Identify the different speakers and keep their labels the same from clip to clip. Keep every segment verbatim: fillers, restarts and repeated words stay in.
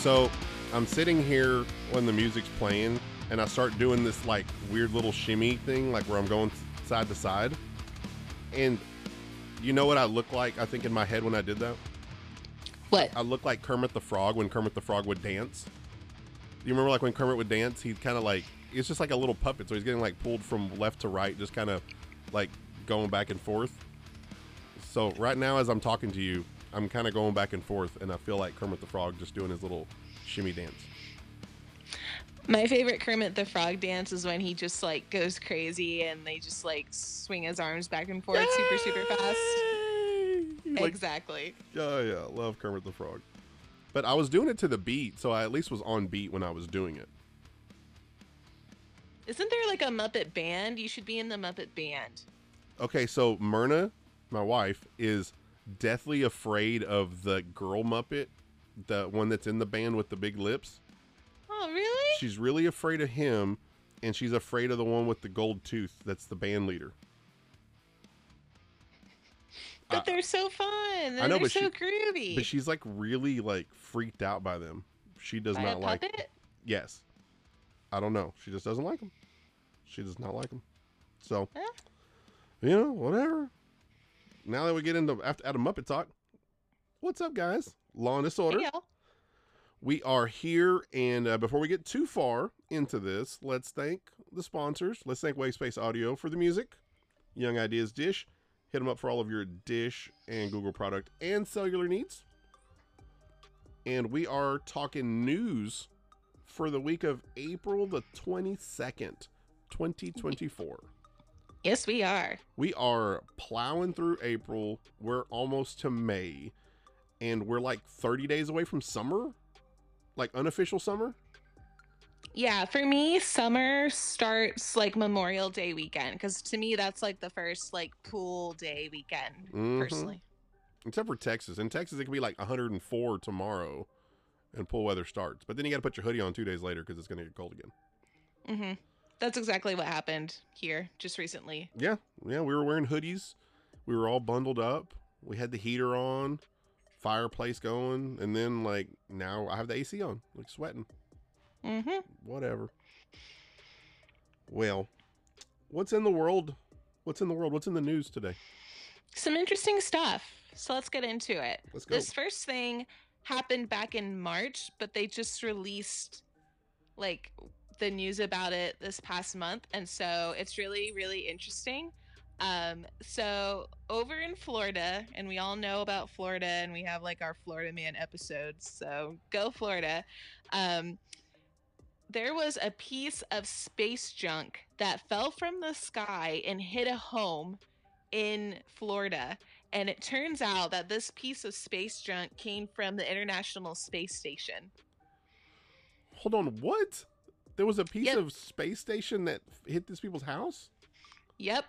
Speaker 1: So I'm sitting here when the music's playing, and I start doing this like weird little shimmy thing, like where I'm going side to side. And you know what I look like, I think, in my head when I did that?
Speaker 2: What?
Speaker 1: I look like Kermit the Frog when Kermit the Frog would dance. Do you remember like when Kermit would dance? He'd kind of like, it's just like a little puppet. So he's getting like pulled from left to right, just kind of like going back and forth. So right now, as I'm talking to you, I'm kind of going back and forth, and I feel like Kermit the Frog just doing his little shimmy dance.
Speaker 2: My favorite Kermit the Frog dance is when he just like goes crazy and they just like swing his arms back and forth Yay! super, super fast. Like, exactly.
Speaker 1: Yeah, yeah, I love Kermit the Frog. But I was doing it to the beat, so I at least was on beat when I was doing it.
Speaker 2: Isn't there like a Muppet band? You should be in the Muppet band.
Speaker 1: Okay, so Myrna, my wife, is deathly afraid of the girl Muppet, the one that's in the band with the big lips.
Speaker 2: Oh, really?
Speaker 1: She's really afraid of him, and she's afraid of the one with the gold tooth that's the band leader.
Speaker 2: But uh, they're so fun. And I know, they're but so she, groovy.
Speaker 1: But she's like really like freaked out by them. She does
Speaker 2: by
Speaker 1: not
Speaker 2: a
Speaker 1: like
Speaker 2: puppet?
Speaker 1: Them. Yes. I don't know. She just doesn't like them. She does not like them. So, eh? you know, whatever. Now that we get into after out of Muppet talk, what's up, guys? Law and Disorder.
Speaker 2: Hey,
Speaker 1: we are here, and uh, before we get too far into this, let's thank the sponsors. Let's thank Wavespace Audio for the music. Young Ideas Dish. Hit them up for all of your Dish and Google product and cellular needs. And we are talking news for the week of April the twenty-second, twenty twenty-four.
Speaker 2: Yes, we are.
Speaker 1: We are plowing through April. We're almost to May, and we're like thirty days away from summer, like unofficial summer.
Speaker 2: Yeah, for me, summer starts like Memorial Day weekend, because to me, that's like the first like pool day weekend, mm-hmm. personally.
Speaker 1: Except for Texas. In Texas, it can be like one hundred four tomorrow, and pool weather starts. But then you got to put your hoodie on two days later because it's going to get cold again.
Speaker 2: Mm-hmm. That's exactly what happened here just recently.
Speaker 1: Yeah, yeah, we were wearing hoodies. We were all bundled up. We had the heater on, fireplace going, and then like now I have the A C on, like sweating.
Speaker 2: Mm-hmm.
Speaker 1: Whatever. Well, what's in the world? What's in the world? What's in the news today?
Speaker 2: Some interesting stuff. So let's get into it.
Speaker 1: Let's go.
Speaker 2: This first thing happened back in March, but they just released like the news about it this past month, and so it's really, really interesting. Um, so over in Florida, and we all know about Florida, and we have like our Florida Man episodes, so go Florida. Um, there was a piece of space junk that fell from the sky and hit a home in Florida. And it turns out that this piece of space junk came from the International Space Station.
Speaker 1: Hold on, what? There was a piece
Speaker 2: yep.
Speaker 1: of space station that hit this people's house?
Speaker 2: Yep.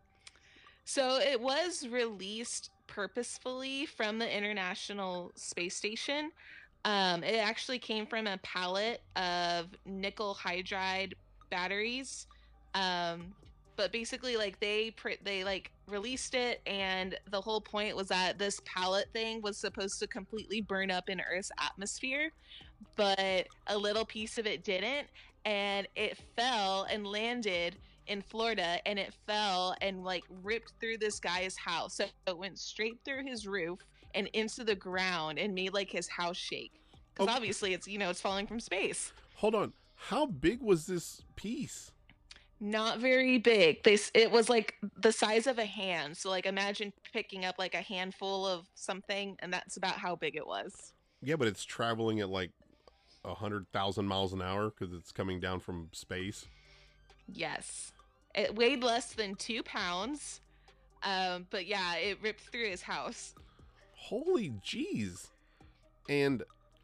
Speaker 2: So it was released purposefully from the International Space Station. Um, it actually came from a pallet of nickel hydride batteries. Um, but basically, like they pr- they like released it, and the whole point was that this pallet thing was supposed to completely burn up in Earth's atmosphere, but a little piece of it didn't, and it fell and landed in Florida, and it fell and like ripped through this guy's house. So it went straight through his roof and into the ground and made like his house shake. Because oh. obviously it's, you know, it's falling from space.
Speaker 1: Hold on. How big was this piece?
Speaker 2: Not very big. This it was like the size of a hand. So like imagine picking up like a handful of something, and that's about how big it was.
Speaker 1: Yeah, but it's traveling at like a hundred thousand miles an hour because it's coming down from space.
Speaker 2: Yes. It weighed less than two pounds. Um, but yeah, it ripped through his house.
Speaker 1: Holy jeez. And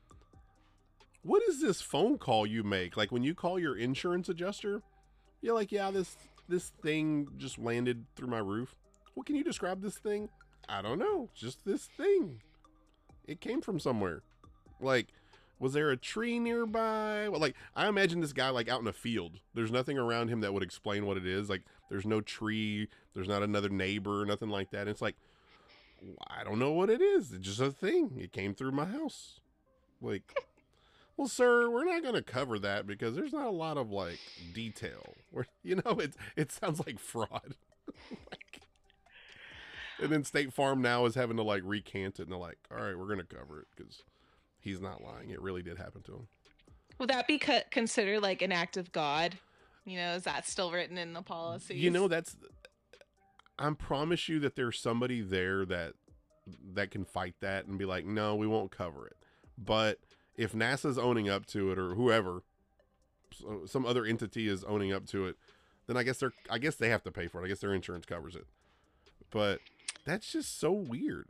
Speaker 1: what is this phone call you make? Like when you call your insurance adjuster, you're like, yeah, this this thing just landed through my roof. Well, can you describe this thing? I don't know. Just this thing. It came from somewhere. Like, was there a tree nearby? Well, like, I imagine this guy like out in a field. There's nothing around him that would explain what it is. Like, there's no tree. There's not another neighbor, nothing like that. And it's like, I don't know what it is. It's just a thing. It came through my house. Like, Well, sir, we're not going to cover that because there's not a lot of like detail. We're, you know, it it sounds like fraud. Like, and then State Farm now is having to like recant it, and they're like, "All right, we're going to cover it because he's not lying. It really did happen to him."
Speaker 2: Would that be co- considered like an act of God? You know, is that still written in the policies?
Speaker 1: You know, that's. I promise you that there's somebody there that that can fight that and be like, "No, we won't cover it." But if NASA's owning up to it, or whoever, some other entity is owning up to it, then I guess they're I guess they have to pay for it. I guess their insurance covers it. But that's just so weird.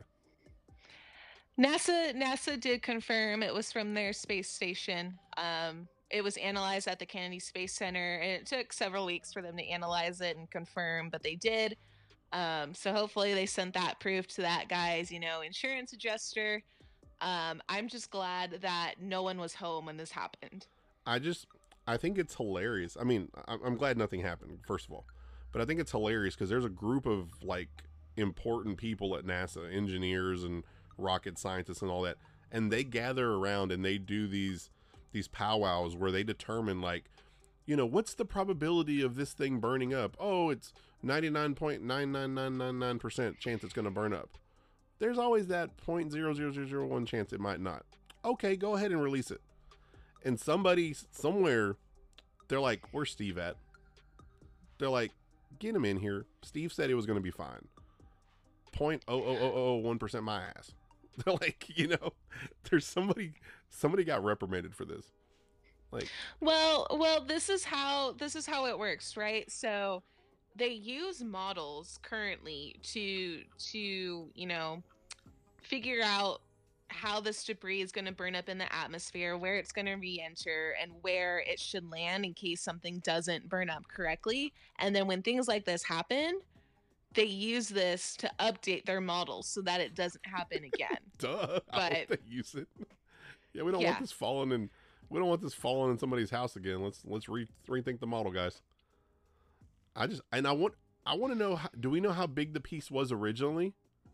Speaker 2: NASA NASA did confirm it was from their space station. Um, it was analyzed at the Kennedy Space Center, and it took several weeks for them to analyze it and confirm, but they did. Um, so hopefully they sent that proof to that guy's, you know, insurance adjuster. Um, I'm just glad that no one was home when this happened.
Speaker 1: I just, I think it's hilarious. I mean, I'm glad nothing happened, first of all. But I think it's hilarious because there's a group of, like, important people at NASA, engineers and rocket scientists and all that. And they gather around and they do these, these powwows where they determine, like, you know, what's the probability of this thing burning up? Oh, it's ninety-nine point nine nine nine nine nine percent chance it's going to burn up. There's always that zero point zero zero zero zero one chance it might not. Okay, go ahead and release it. And somebody somewhere, they're like, "Where's Steve at?" They're like, "Get him in here. Steve said it was going to be fine. zero point zero zero zero zero one percent my ass." They're like, you know, there's somebody, somebody got reprimanded for this. Like,
Speaker 2: well, well, this is how this is how it works, right? So they use models currently to to you know figure out how this debris is going to burn up in the atmosphere, where it's going to re-enter, and where it should land in case something doesn't burn up correctly. And then when things like this happen, they use this to update their models so that it doesn't happen again.
Speaker 1: Duh.
Speaker 2: But
Speaker 1: I hope they use it. Yeah, we don't
Speaker 2: yeah.
Speaker 1: want this falling in. We don't want this falling in somebody's house again. Let's let's re, rethink the model, guys. I just and I want I want to know. How, do we know how big the piece was originally?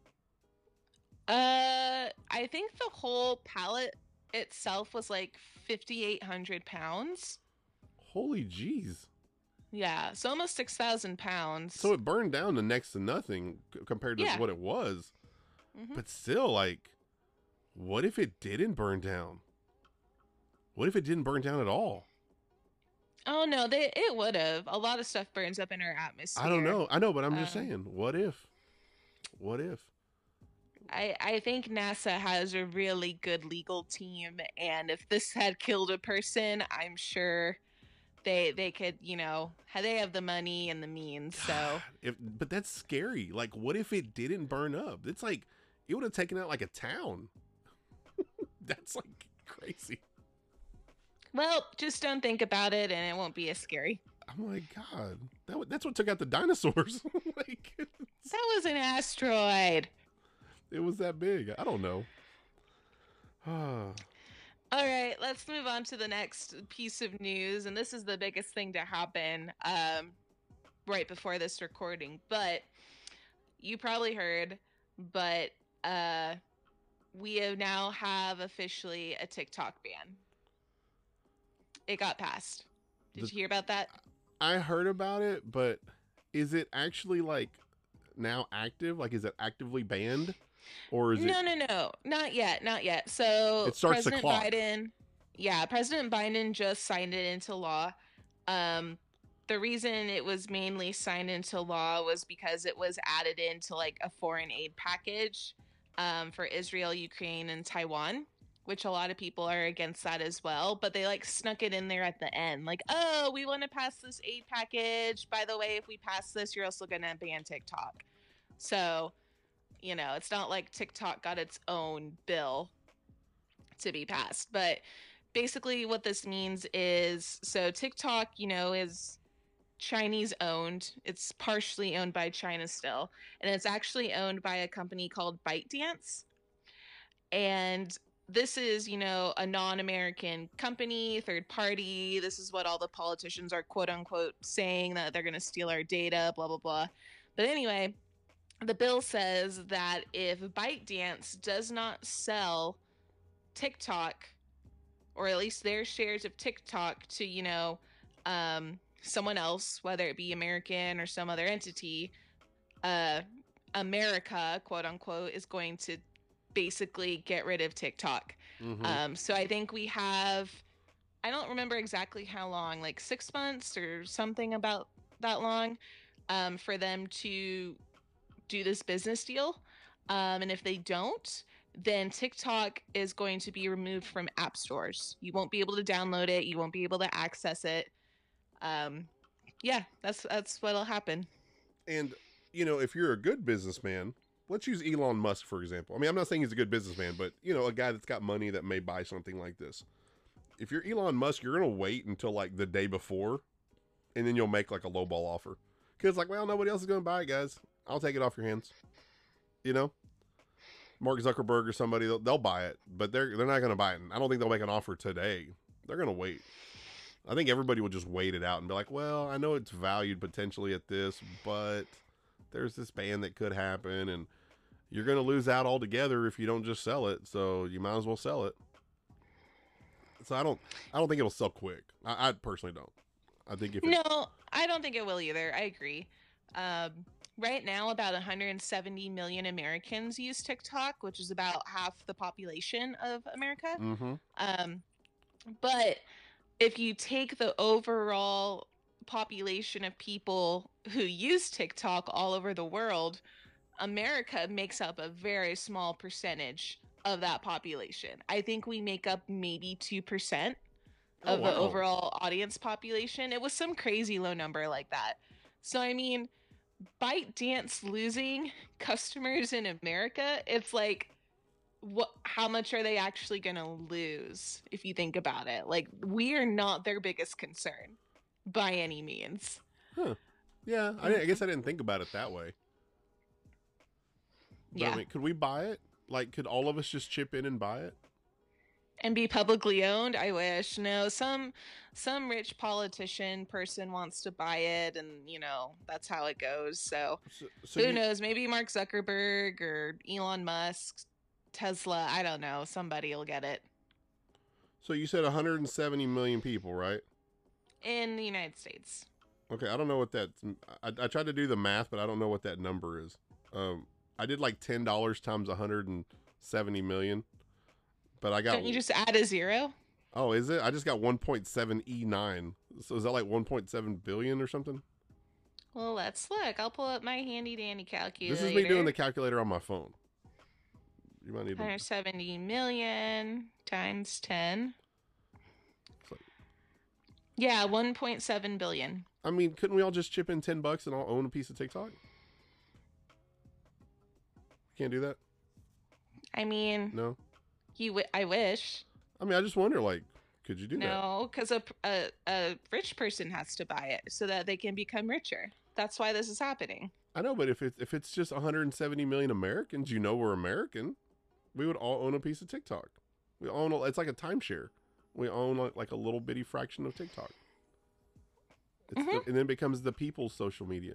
Speaker 2: Uh, I think the whole pallet itself was like fifty-eight hundred pounds.
Speaker 1: Holy jeez.
Speaker 2: Yeah, so almost six thousand pounds.
Speaker 1: So it burned down to next to nothing compared to
Speaker 2: yeah.
Speaker 1: what it was.
Speaker 2: Mm-hmm.
Speaker 1: But still, like, what if it didn't burn down? What if it didn't burn down at all?
Speaker 2: Oh no, they it would have. A lot of stuff burns up in our atmosphere.
Speaker 1: I don't know. I know, but I'm just
Speaker 2: um,
Speaker 1: saying. What if? What if?
Speaker 2: I, I think NASA has a really good legal team, and if this had killed a person, I'm sure they they could, you know, they have the money and the means. So,
Speaker 1: if, but that's scary. Like, what if it didn't burn up? It's like it would have taken out like a town. That's like crazy.
Speaker 2: Well, just don't think about it, and it won't be as scary.
Speaker 1: Oh my god, that that's what took out the dinosaurs. Like,
Speaker 2: that was an asteroid.
Speaker 1: It was that big. I don't know.
Speaker 2: All right, let's move on to the next piece of news, and this is the biggest thing to happen um, right before this recording. But you probably heard, but uh, we have now have officially a TikTok ban. It got passed. Did the, you hear about that?
Speaker 1: I heard about it, but is it actually like now active? Like, is it actively banned? Or is
Speaker 2: no,
Speaker 1: it...
Speaker 2: no, no, not yet, not yet. So
Speaker 1: it starts
Speaker 2: President
Speaker 1: the clock.
Speaker 2: Biden, yeah, President Biden just signed it into law. Um, the reason it was mainly signed into law was because it was added into like a foreign aid package um, for Israel, Ukraine, and Taiwan, which a lot of people are against that as well. But they like snuck it in there at the end, like, oh, we want to pass this aid package. By the way, if we pass this, you're also gonna ban TikTok. So. You know, it's not like TikTok got its own bill to be passed. But basically what this means is, so TikTok, you know, is Chinese owned. It's partially owned by China still. And it's actually owned by a company called ByteDance. And this is, you know, a non-American company, third party. This is what all the politicians are quote unquote saying, that they're going to steal our data, blah, blah, blah. But anyway, the bill says that if ByteDance does not sell TikTok or at least their shares of TikTok to, you know, um, someone else, whether it be American or some other entity, uh, America, quote unquote, is going to basically get rid of TikTok.
Speaker 1: Mm-hmm.
Speaker 2: Um, so I think we have, I don't remember exactly how long, like six months or something about that long, um, for them to do this business deal. Um, and if they don't, then TikTok is going to be removed from app stores. You won't be able to download it. You won't be able to access it. Um, yeah, that's that's what'll happen.
Speaker 1: And, you know, if you're a good businessman, let's use Elon Musk, for example. I mean, I'm not saying he's a good businessman, but, you know, a guy that's got money that may buy something like this. If you're Elon Musk, you're going to wait until, like, the day before, and then you'll make, like, a lowball offer. Because, like, well, nobody else is going to buy it, guys. I'll take it off your hands. You know? Mark Zuckerberg or somebody, they'll, they'll buy it, but they're they're not going to buy it. I don't think they'll make an offer today. They're going to wait. I think everybody will just wait it out and be like, well, I know it's valued potentially at this, but there's this ban that could happen, and you're going to lose out altogether if you don't just sell it, so you might as well sell it. So I don't I don't think it'll sell quick. I, I personally don't. I think if it,
Speaker 2: No, I don't think it will either. I agree. Um, right now, about one hundred seventy million Americans use TikTok, which is about half the population of America.
Speaker 1: mm-hmm.
Speaker 2: Um, but if you take the overall population of people who use TikTok all over the world, America makes up a very small percentage of that population. I think we make up maybe two percent
Speaker 1: Oh,
Speaker 2: of
Speaker 1: wow.
Speaker 2: the overall audience population. It was some crazy low number like that. So, I mean, ByteDance losing customers in America, it's like, what? How much are they actually going to lose if you think about it? Like, we are not their biggest concern by any means.
Speaker 1: Huh. Yeah, I, I guess I didn't think about it that way. But,
Speaker 2: Yeah.
Speaker 1: I mean, could we buy it? Like, could all of us just chip in and buy it?
Speaker 2: And be publicly owned? I wish. No, some some rich politician person wants to buy it, and you know that's how it goes. So,
Speaker 1: So, so
Speaker 2: who
Speaker 1: you,
Speaker 2: knows? Maybe Mark Zuckerberg or Elon Musk, Tesla. I don't know. Somebody will get it
Speaker 1: So you said one hundred seventy million people, right?
Speaker 2: in the United States.
Speaker 1: Okay, I don't know what that. I, I tried to do the math, but I don't know what that number is. Um, I did like ten dollars times one hundred seventy million, but I got.
Speaker 2: Don't you just add a zero?
Speaker 1: Oh, is it? I just got one point seven E nine. So is that like one point seven billion or something?
Speaker 2: Well, let's look. I'll pull up my handy dandy calculator.
Speaker 1: This is me doing the calculator on my phone. You might need to.
Speaker 2: one hundred seventy million times ten.
Speaker 1: It's like-
Speaker 2: Yeah, one point seven billion.
Speaker 1: I mean, couldn't we all just chip in ten bucks and I'll own a piece of TikTok? Can't do that?
Speaker 2: I mean,
Speaker 1: No.
Speaker 2: you. W- I wish.
Speaker 1: I mean, I just wonder, like, could you do that?
Speaker 2: No, because a, a a rich person has to buy it so that they can become richer. That's why this is happening.
Speaker 1: I know, but if it's if it's just one hundred seventy million Americans, you know we're American, we would all own a piece of TikTok. We own a, it's like a timeshare. We own like, like a little bitty fraction of TikTok. It's
Speaker 2: Mhm.
Speaker 1: the, and then it becomes the people's social media.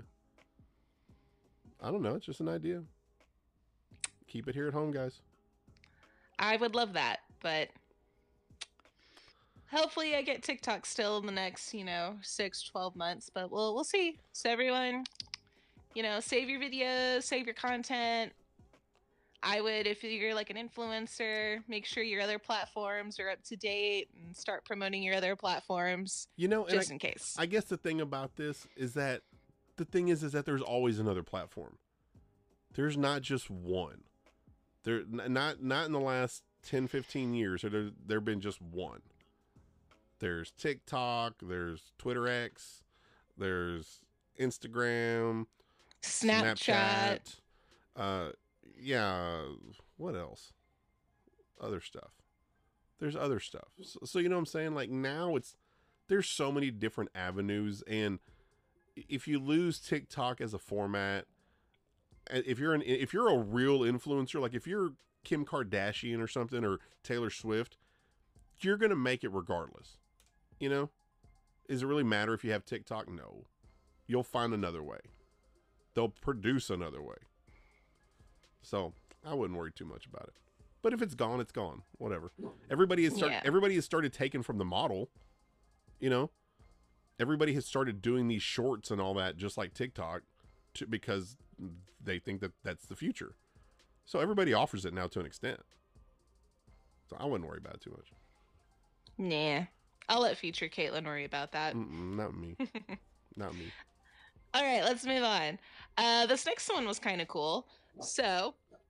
Speaker 1: I don't know. It's just an idea. Keep it here at home, guys.
Speaker 2: I would love that, but hopefully I get TikTok still in the next, you know, six, twelve months, but we'll we'll see. So everyone, you know, save your videos, save your content. I would, if you're like an influencer, make sure your other platforms are up to date and start promoting your other platforms
Speaker 1: You know, and
Speaker 2: just
Speaker 1: I,
Speaker 2: in case.
Speaker 1: I guess the thing about this is that the thing is is that there's always another platform. There's not just one. There n- not not in the last ten, fifteen years or there there've been just one. There's TikTok, there's Twitter X, there's Instagram,
Speaker 2: Snapchat.
Speaker 1: Snapchat. Uh yeah, what else? Other stuff. There's other stuff. So, so you know what I'm saying? Like now it's there's so many different avenues, and if you lose TikTok as a format, if you're an if you're a real influencer, like if you're Kim Kardashian or something or Taylor Swift, you're gonna make it regardless. You know? Does it really matter if you have TikTok? No. You'll find another way. They'll produce another way. So I wouldn't worry too much about it. But if it's gone, it's gone. Whatever. Everybody has start,
Speaker 2: Yeah.
Speaker 1: everybody has started taking from the model. You know, everybody has started doing these shorts and all that, just like TikTok, to, because they think that that's the future. So everybody offers it now to an extent. So I wouldn't worry about it too much.
Speaker 2: Nah. I'll let future Caitlin worry about that.
Speaker 1: Mm-mm, not me. Not me.
Speaker 2: All right, let's move on. Uh, this next one was kind of cool. So,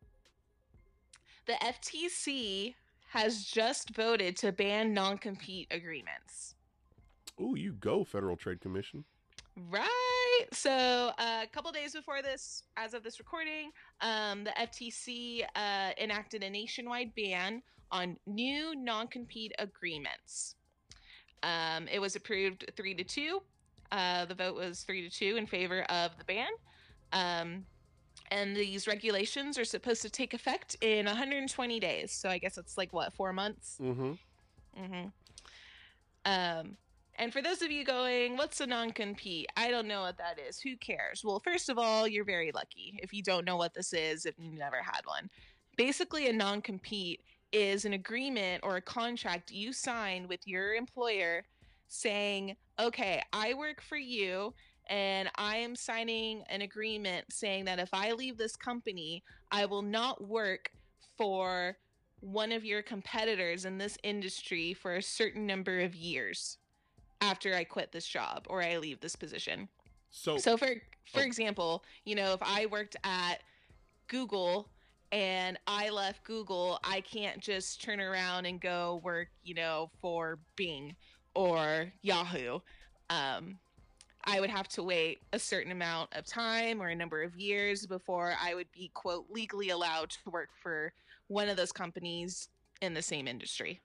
Speaker 2: the F T C has just voted to ban non-compete agreements.
Speaker 1: Ooh, you go, Federal Trade Commission.
Speaker 2: Right. So, uh, a couple days before this, as of this recording, um, the F T C uh, enacted a nationwide ban on new non-compete agreements. Um, it was approved three to two. Uh, the vote was three to two in favor of the ban. Um, and these regulations are supposed to take effect in one hundred twenty days. So I guess it's like, what, four months?
Speaker 1: Mm-hmm.
Speaker 2: Mm-hmm. Um, and for those of you going, what's a non-compete? I don't know what that is. Who cares? Well, first of all, you're very lucky if you don't know what this is, if you've never had one. Basically, a non-compete is an agreement or a contract you sign with your employer saying, okay, I work for you and I am signing an agreement saying that if I leave this company, I will not work for one of your competitors in this industry for a certain number of years after I quit this job or I leave this position.
Speaker 1: So,
Speaker 2: so for for
Speaker 1: oh.
Speaker 2: example, you know, if I worked at Google and I left Google, I can't just turn around and go work, you know, for Bing or Yahoo. Um, I would have to wait a certain amount of time or a number of years before I would be, quote, legally allowed to work for one of those companies in the same industry.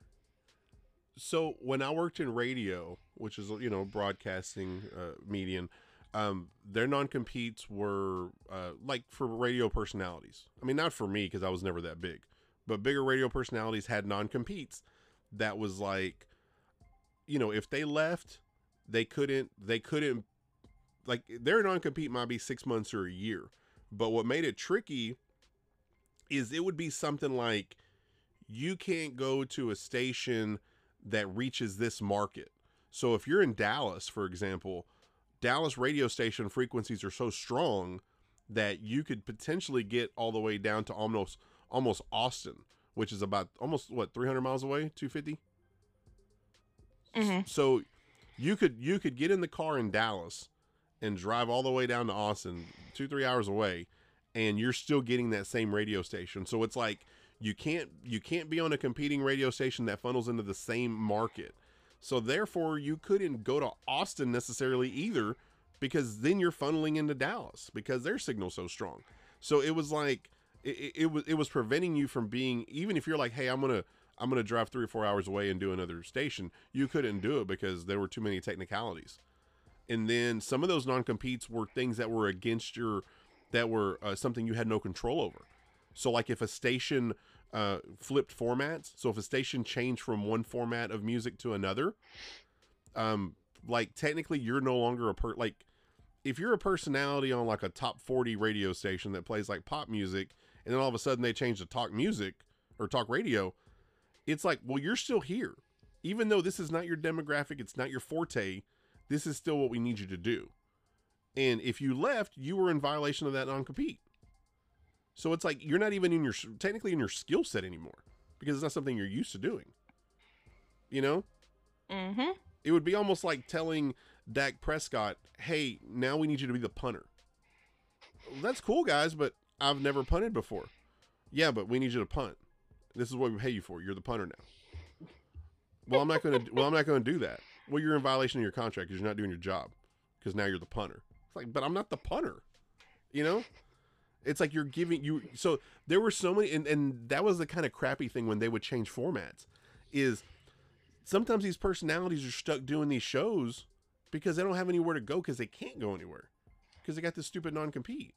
Speaker 1: So when I worked in radio, which is, you know, broadcasting uh, medium, um, their non-competes were uh, like for radio personalities. I mean, not for me because I was never that big, but bigger radio personalities had non-competes that was like, you know, if they left, they couldn't, they couldn't, like their non-compete might be six months or a year. But what made it tricky is it would be something like, you can't go to a station that reaches this market. So if you're in Dallas, for example, Dallas radio station frequencies are so strong that you could potentially get all the way down to almost almost Austin, which is about almost what three hundred miles away, two fifty.
Speaker 2: Mm-hmm.
Speaker 1: So you could you could get in the car in Dallas and drive all the way down to Austin, two three hours away, and you're still getting that same radio station. So it's like you can't you can't be on a competing radio station that funnels into the same market. So therefore, you couldn't go to Austin necessarily either, because then you're funneling into Dallas because their signal's so strong. So it was like it, it was it was preventing you from being, even if you're like, hey, I'm gonna I'm gonna drive three or four hours away and do another station, you couldn't do it because there were too many technicalities. And then some of those non-competes were things that were against your, that were uh, something you had no control over. So like if a station uh, flipped formats, so if a station changed from one format of music to another, um, like technically you're no longer a per, like if you're a personality on like a top forty radio station that plays like pop music, and then all of a sudden they change to talk music or talk radio, it's like, well, you're still here. Even though this is not your demographic, it's not your forte, this is still what we need you to do. And if you left, you were in violation of that non-compete. So it's like, you're not even in your, technically in your skill set anymore, because it's not something you're used to doing. You know?
Speaker 2: Mm-hmm.
Speaker 1: It would be almost like telling Dak Prescott, hey, now we need you to be the punter. Well, that's cool, guys, but I've never punted before. Yeah, but we need you to punt. This is what we pay you for. You're the punter now. Well, I'm not going to, well, I'm not going to do that. Well, you're in violation of your contract because you're not doing your job, because now you're the punter. It's like, but I'm not the punter, you know? It's like you're giving you, so there were so many, and, and that was the kind of crappy thing when they would change formats, is sometimes these personalities are stuck doing these shows because they don't have anywhere to go because they can't go anywhere because they got this stupid non-compete.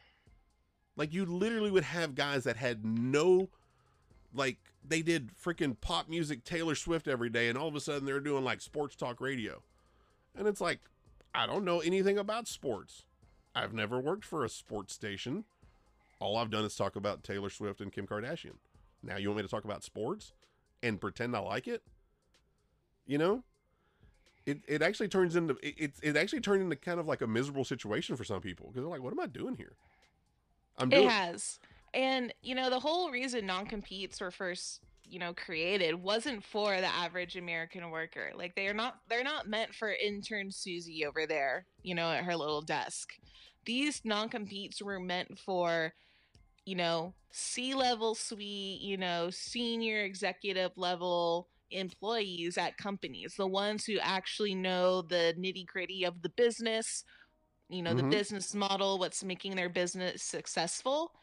Speaker 1: Like you literally would have guys that had no, like they did freaking pop music, Taylor Swift every day, and all of a sudden they're doing like sports talk radio. And it's like, I don't know anything about sports. I've never worked for a sports station. All I've done is talk about Taylor Swift and Kim Kardashian. Now you want me to talk about sports and pretend I like it? You know, it, it actually turns into, it, it, it actually turned into kind of like a miserable situation for some people because they're like, what am I doing here? I'm
Speaker 2: It
Speaker 1: doing,
Speaker 2: has. And, you know, the whole reason non competes were first, you know, created wasn't for the average American worker. Like they're not they're not meant for intern Susie over there, you know, at her little desk. These non competes were meant for, you know, C level suite, you know, senior executive level employees at companies, the ones who actually know the nitty gritty of the business, you know, the
Speaker 1: mm-hmm.
Speaker 2: business model, what's making their business successful,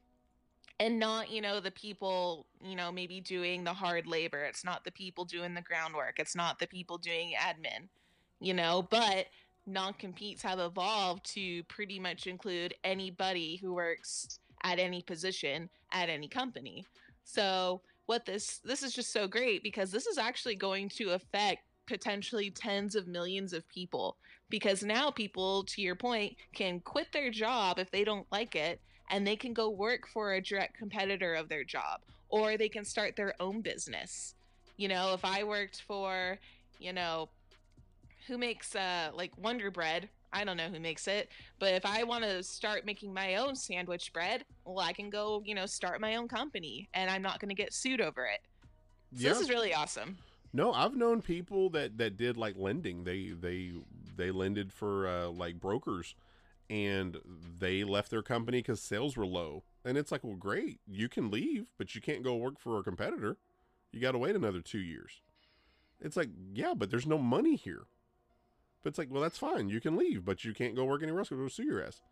Speaker 2: and not, you know, the people, you know, maybe doing the hard labor. It's not the people doing the groundwork. It's not the people doing admin, you know, but non-competes have evolved to pretty much include anybody who works at any position at any company. So what this this is just so great because this is actually going to affect potentially tens of millions of people, because now people, to your point, can quit their job if they don't like it, and they can go work for a direct competitor of their job, or they can start their own business. You know, if I worked for, you know, who makes uh like Wonder Bread, I don't know who makes it, but if I want to start making my own sandwich bread, well, I can go, you know, start my own company and I'm not going to get sued over it. So
Speaker 1: Yeah.
Speaker 2: this is really awesome.
Speaker 1: No, I've known people that, that did like lending. They, they, they lended for uh, like brokers, and they left their company because sales were low. And it's like, well, great, you can leave, but you can't go work for a competitor. You got to wait another two years. It's like, yeah, but there's no money here. But it's like, well, that's fine. You can leave, but you can't go work anywhere else because we'll sue your ass.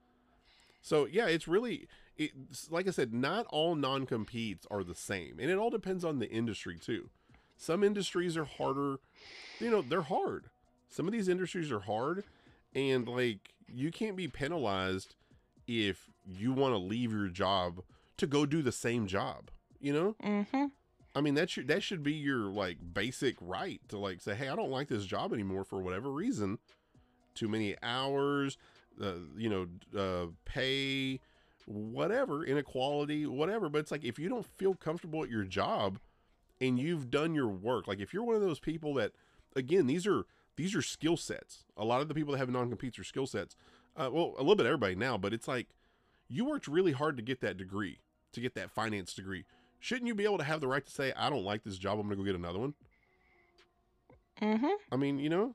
Speaker 1: So yeah, it's really, it's, like I said, not all non-competes are the same. And it all depends on the industry too. Some industries are harder, you know, they're hard. Some of these industries are hard, and like, you can't be penalized if you want to leave your job to go do the same job, you know?
Speaker 2: Mm-hmm.
Speaker 1: I mean, that should, that should be your like basic right to like say, hey, I don't like this job anymore for whatever reason. Too many hours, uh, you know, uh, pay, whatever, inequality, whatever. But it's like, if you don't feel comfortable at your job and you've done your work, like if you're one of those people that, again, these are, these are skill sets. A lot of the people that have non-competes are skill sets. Uh, well, a little bit of everybody now, but it's like, you worked really hard to get that degree, to get that finance degree. Shouldn't you be able to have the right to say, I don't like this job, I'm going to go get another one?
Speaker 2: Mm-hmm.
Speaker 1: I mean, you know,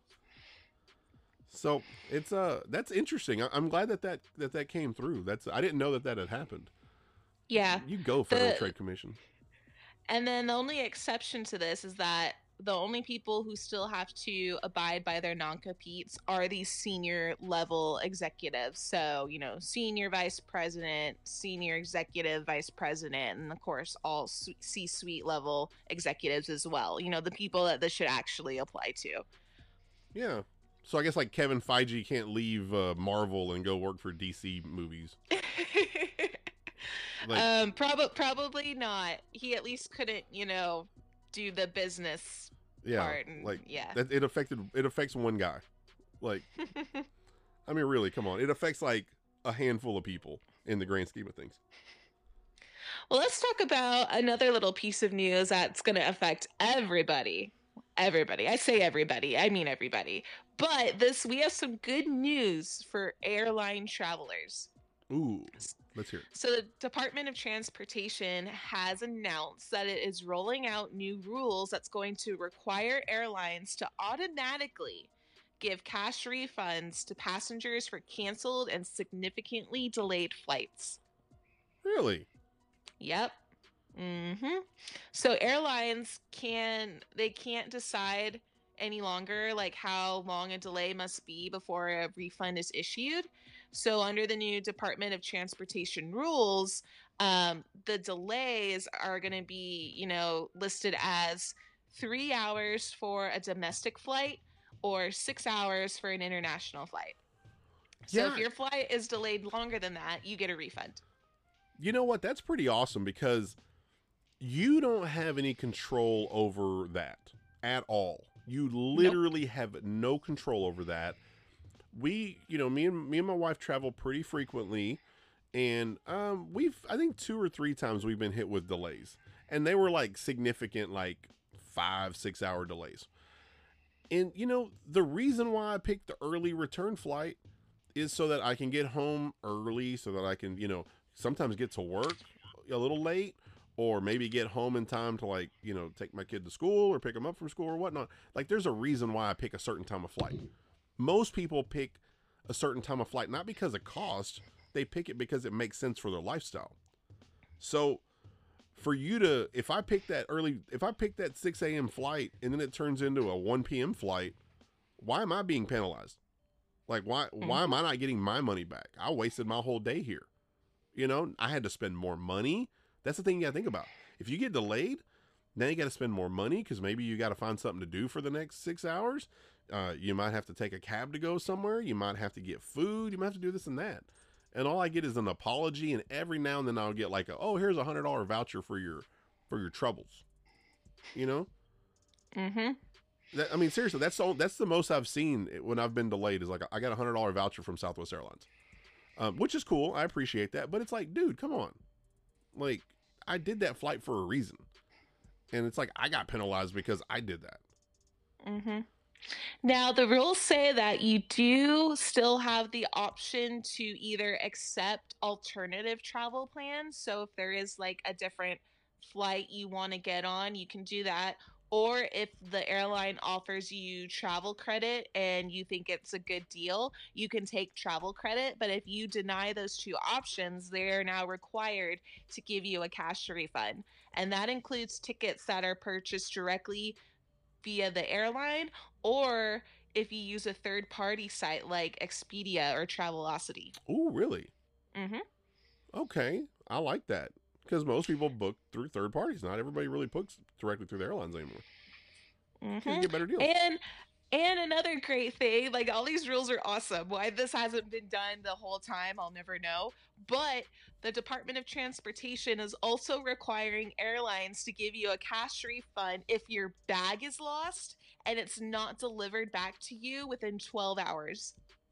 Speaker 1: so it's, uh, that's interesting. I, I'm glad that that, that that came through. That's, I didn't know that that had happened.
Speaker 2: Yeah.
Speaker 1: You go, Federal
Speaker 2: The,
Speaker 1: Trade Commission.
Speaker 2: And then the only exception to this is that the only people who still have to abide by their non-competes are these senior level executives. So, you know, senior vice president, senior executive vice president, and of course, all C-suite level executives as well. You know, the people that this should actually apply to.
Speaker 1: Yeah. So I guess like Kevin Feige can't leave uh, Marvel and go work for D C movies.
Speaker 2: Like, um, prob- probably not. He at least couldn't, you know, do the business
Speaker 1: yeah,
Speaker 2: part. And,
Speaker 1: like,
Speaker 2: yeah,
Speaker 1: that, it affected, it affects one guy. Like, I mean, really, come on. It affects like a handful of people in the grand scheme of things.
Speaker 2: Well, let's talk about another little piece of news that's going to affect everybody. Everybody. I say everybody. I mean everybody. But this, we have some good news for airline travelers.
Speaker 1: Ooh, let's hear it.
Speaker 2: So the Department of Transportation has announced that it is rolling out new rules that's going to require airlines to automatically give cash refunds to passengers for canceled and significantly delayed flights.
Speaker 1: Really?
Speaker 2: Yep. Mm-hmm. So airlines can, they can't decide any longer like how long a delay must be before a refund is issued. So under the new Department of Transportation rules, um, the delays are going to be, you know, listed as three hours for a domestic flight or six hours for an international flight. So
Speaker 1: Yeah.
Speaker 2: if your flight is delayed longer than that, you get a refund.
Speaker 1: You know what? That's pretty awesome because you don't have any control over that at all. You literally nope. have no control over that. We, you know, me and me and my wife travel pretty frequently, and um, we've, I think two or three times we've been hit with delays. and they were like significant, like five, six hour delays. And you know, the reason why I picked the early return flight is so that I can get home early, so that I can, you know, sometimes get to work a little late, or maybe get home in time to, like, you know, take my kid to school or pick him up from school or whatnot. Like, there's a reason why I pick a certain time of flight. Most people pick a certain time of flight not because of cost, they pick it because it makes sense for their lifestyle. So for you to, if I pick that early, if I pick that six a.m. flight and then it turns into a one p.m. flight, why am I being penalized? Like, why, mm-hmm. why am I not getting my money back? I wasted my whole day here. You know, I had to spend more money. That's the thing you got to think about. If you get delayed, then you got to spend more money because maybe you got to find something to do for the next six hours. Uh, you might have to take a cab to go somewhere. You might have to get food. You might have to do this and that. And all I get is an apology, and every now and then I'll get like, a, oh, here's a hundred dollar voucher for your for your troubles. You know?
Speaker 2: Mm-hmm.
Speaker 1: That, I mean, seriously, that's the, that's the most I've seen when I've been delayed is like I got a hundred dollar voucher from Southwest Airlines, um, which is cool. I appreciate that, but it's like, dude, come on, like I did that flight for a reason, and it's like I got penalized because I did that.
Speaker 2: Mm-hmm. Now, the rules say that you do still have the option to either accept alternative travel plans. So if there is like a different flight you want to get on, you can do that. Or if the airline offers you travel credit and you think it's a good deal, you can take travel credit. But if you deny those two options, they are now required to give you a cash refund. And that includes tickets that are purchased directly via the airline, or if you use a third-party site like Expedia or Travelocity.
Speaker 1: Oh, really?
Speaker 2: Mm-hmm.
Speaker 1: Okay, I like that. Because most people book through third parties. Not everybody really books directly through the airlines anymore.
Speaker 2: Mm-hmm.
Speaker 1: You get better deals.
Speaker 2: And and another great thing, like all these rules are awesome. Why this hasn't been done the whole time, I'll never know. But the Department of Transportation is also requiring airlines to give you a cash refund if your bag is lost and it's not delivered back to you within twelve hours.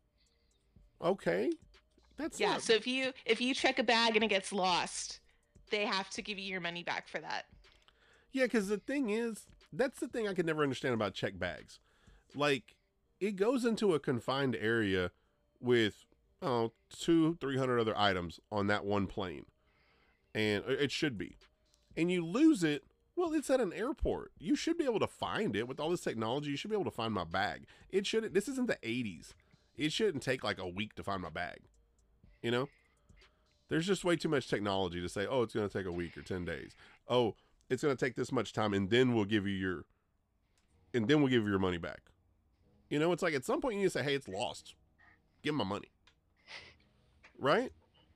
Speaker 1: Okay. That's
Speaker 2: yeah,
Speaker 1: not...
Speaker 2: so if you if you check a bag and it gets lost, they have to give you your money back for that.
Speaker 1: Yeah, because the thing is, that's the thing I could never understand about check bags. Like, it goes into a confined area with, oh, two, three hundred other items on that one plane. And it should be. And you lose it, well, it's at an airport. You should be able to find it. With all this technology, you should be able to find my bag. It shouldn't, this isn't the eighties. It shouldn't take like a week to find my bag. You know? There's just way too much technology to say, oh, it's going to take a week or ten days. Oh, it's going to take this much time, and then we'll give you your, and then we'll give you your money back. You know, it's like at some point you need to say, hey, it's lost. Give my money. Right?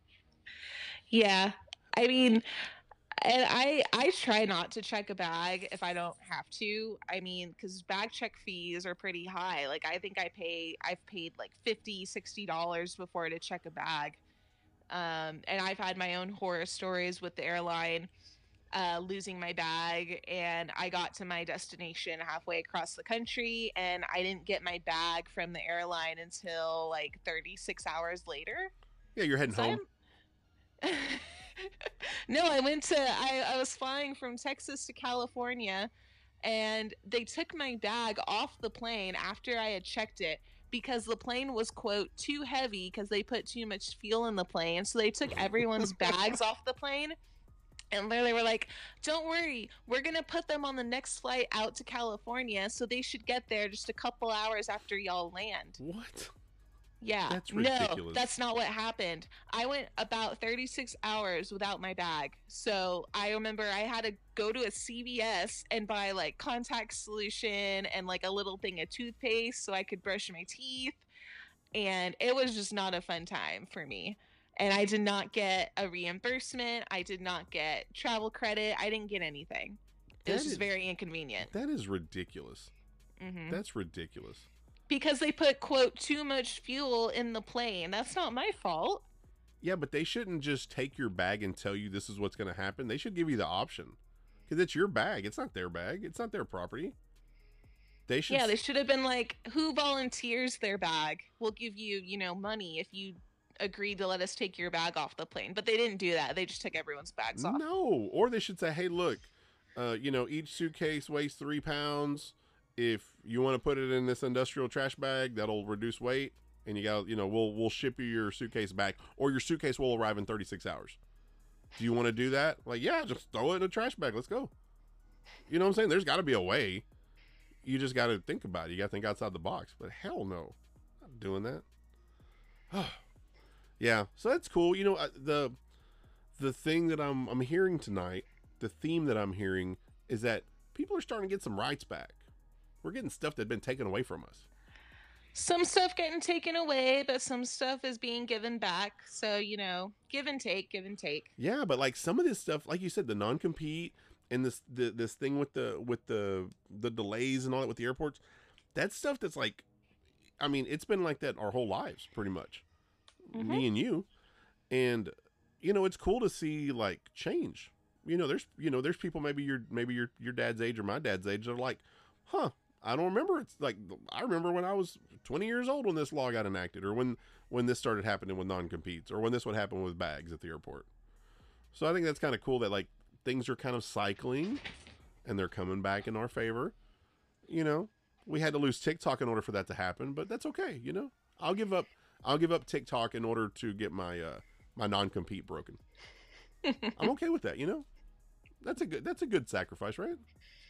Speaker 2: Yeah. I mean, and I I try not to check a bag if I don't have to. I mean, because bag check fees are pretty high. Like, I think I pay, I've paid like fifty dollars, sixty dollars before to check a bag. Um, and I've had my own horror stories with the airline. Uh, losing my bag, and I got to my destination halfway across the country, and I didn't get my bag from the airline until like thirty-six hours later.
Speaker 1: Yeah, you're heading so home.
Speaker 2: No, I went to, I, I was flying from Texas to California, and they took my bag off the plane after I had checked it because the plane was, quote, too heavy because they put too much fuel in the plane. So they took everyone's bags off the plane. And literally were like, don't worry, we're going to put them on the next flight out to California, so they should get there just a couple hours after y'all land.
Speaker 1: What?
Speaker 2: Yeah.
Speaker 1: That's ridiculous.
Speaker 2: No, that's not what happened. I went about thirty-six hours without my bag. So I remember I had to go to a C V S and buy like contact solution and like a little thing of toothpaste so I could brush my teeth. And it was just not a fun time for me. And I did not get a reimbursement. I did not get travel credit. I didn't get anything. It was just very inconvenient.
Speaker 1: That is ridiculous.
Speaker 2: Mm-hmm.
Speaker 1: That's ridiculous.
Speaker 2: Because they put, quote, too much fuel in the plane. That's not my fault.
Speaker 1: Yeah, but they shouldn't just take your bag and tell you this is what's going to happen. They should give you the option. Because it's your bag. It's not their bag. It's not their property. They should.
Speaker 2: Yeah, they should have been like, who volunteers their bag? We'll give you, you know, money if you agreed to let us take your bag off the plane. But they didn't do that. They just took everyone's bags off.
Speaker 1: No, or they should say, hey, look, uh, you know, each suitcase weighs three pounds. If you want to put it in this industrial trash bag, that'll reduce weight. And you got, you know, we'll we'll ship you your suitcase back, or your suitcase will arrive in thirty-six hours. Do you want to do that? Like, yeah, just throw it in a trash bag. Let's go. You know what I'm saying? There's got to be a way. You just got to think about it. You got to think outside the box. But hell no, I'm not doing that. Yeah, so that's cool. You know, the the thing that I'm I'm hearing tonight, the theme that I'm hearing is that people are starting to get some rights back. We're getting stuff that's been taken away from us.
Speaker 2: Some stuff getting taken away, but some stuff is being given back. So, you know, give and take, give and take.
Speaker 1: Yeah, but like some of this stuff, like you said, the non-compete and this the, this thing with the with the the delays and all that with the airports, that's stuff that's like, I mean, it's been like that our whole lives, pretty much. Mm-hmm. Me and you, and you know, it's cool to see like change. You know, there's you know, there's people maybe your maybe your your dad's age or my dad's age. They're like, huh. I don't remember. It's like, I remember when I was twenty years old when this law got enacted, or when, when this started happening with non-competes, or when this would happen with bags at the airport. So I think that's kind of cool that like things are kind of cycling and they're coming back in our favor. You know, we had to lose TikTok in order for that to happen, but that's okay. You know, I'll give up, I'll give up TikTok in order to get my, uh, my non-compete broken. I'm okay with that. You know, that's a good, that's a good sacrifice, right?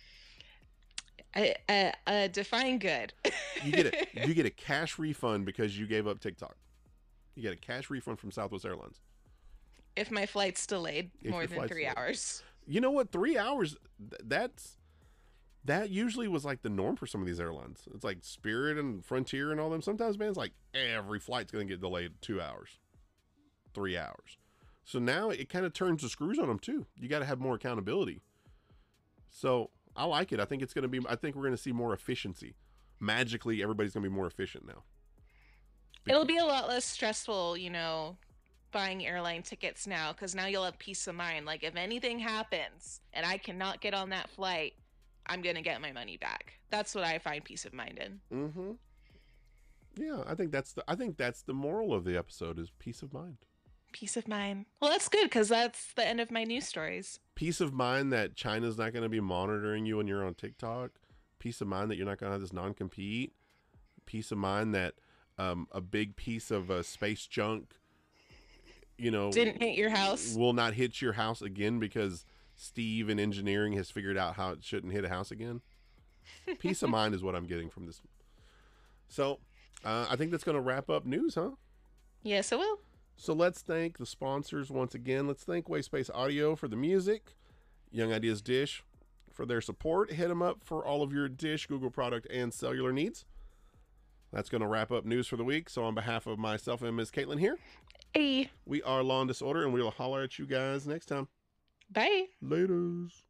Speaker 2: Uh, uh, uh, define good.
Speaker 1: you get a you get a cash refund because you gave up TikTok. You get a cash refund from Southwest Airlines
Speaker 2: if my flight's delayed if more than three delayed. hours.
Speaker 1: You know what? Three hours. Th- that's that usually was like the norm for some of these airlines. It's like Spirit and Frontier and all them. Sometimes, man, it's like every flight's going to get delayed two hours, three hours. So now it kind of turns the screws on them too. You got to have more accountability. So. I like it. I think it's going to be, I think we're going to see more efficiency. Magically, everybody's going to be more efficient now.
Speaker 2: Because it'll be a lot less stressful, you know, buying airline tickets now, because now you'll have peace of mind. Like, if anything happens and I cannot get on that flight, I'm going to get my money back. That's what I find peace of mind in.
Speaker 1: Mm-hmm. Yeah, I think that's the, I think that's the moral of the episode is peace of mind.
Speaker 2: Peace of mind. Well, that's good, because that's the end of my news stories.
Speaker 1: Peace of mind that China's not going to be monitoring you when you're on TikTok. Peace of mind that you're not going to have this non-compete. Peace of mind that um, a big piece of uh, space junk, you know,
Speaker 2: didn't hit your house.
Speaker 1: Will not hit your house again because Steve in engineering has figured out how it shouldn't hit a house again. Peace of mind is what I'm getting from this. So uh, I think that's going to wrap up news, huh?
Speaker 2: Yes, it will.
Speaker 1: So let's thank the sponsors once again. Let's thank Wayspace Audio for the music, Young Ideas Dish for their support. Hit them up for all of your Dish, Google product, and cellular needs. That's going to wrap up news for the week. So on behalf of myself and Miz Caitlin here,
Speaker 2: hey,
Speaker 1: we are Law and Disorder, and we will holler at you guys next time.
Speaker 2: Bye.
Speaker 1: Laters.